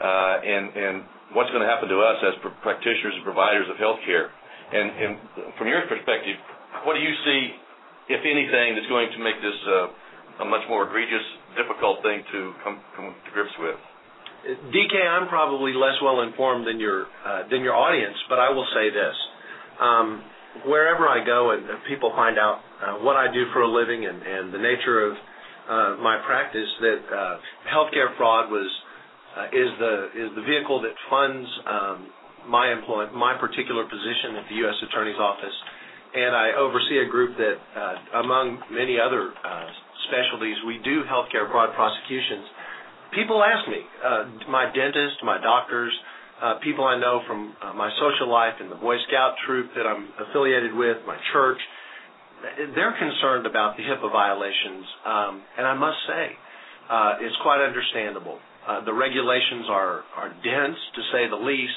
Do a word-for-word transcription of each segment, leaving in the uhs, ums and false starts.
uh, and, and what's going to happen to us as pr- practitioners and providers of health care. And, and from your perspective, what do you see, if anything, that's going to make this uh, a much more egregious, difficult thing to come, come to grips with? D K, I'm probably less well informed than your uh, than your audience, but I will say this: um, wherever I go and people find out uh, what I do for a living and, and the nature of uh, my practice, that uh, healthcare fraud was uh, is the is the vehicle that funds um, my employ my particular position at the U S Attorney's Office, and I oversee a group that, uh, among many other uh, specialties, we do healthcare fraud prosecutions. People ask me, uh, my dentist, my doctors, uh, people I know from uh, my social life and the Boy Scout troop that I'm affiliated with, my church, they're concerned about the HIPAA violations, um, and I must say, uh, it's quite understandable. Uh, the regulations are, are dense, to say the least,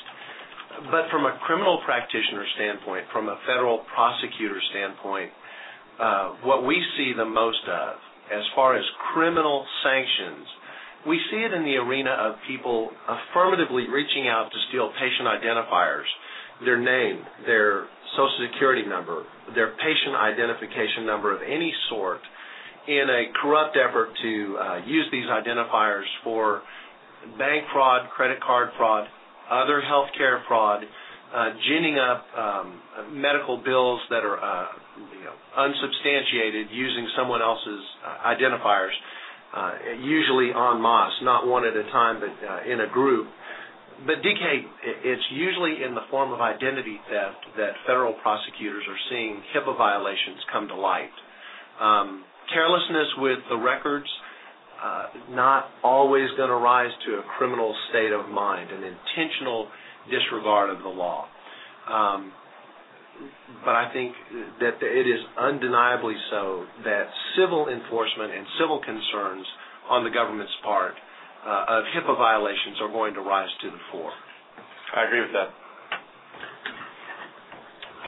but from a criminal practitioner standpoint, from a federal prosecutor standpoint, uh, what we see the most of as far as criminal sanctions, we see it in the arena of people affirmatively reaching out to steal patient identifiers, their name, their social security number, their patient identification number of any sort, in a corrupt effort to uh, use these identifiers for bank fraud, credit card fraud, other healthcare fraud, uh, ginning up um, medical bills that are uh, you know, unsubstantiated using someone else's uh, identifiers. Uh, usually en masse, not one at a time, but uh, in a group. But D K, it's usually in the form of identity theft that federal prosecutors are seeing HIPAA violations come to light. Um, carelessness with the records, uh, not always going to rise to a criminal state of mind, an intentional disregard of the law. Um, But I think that it is undeniably so that civil enforcement and civil concerns on the government's part uh, of HIPAA violations are going to rise to the fore. I agree with that.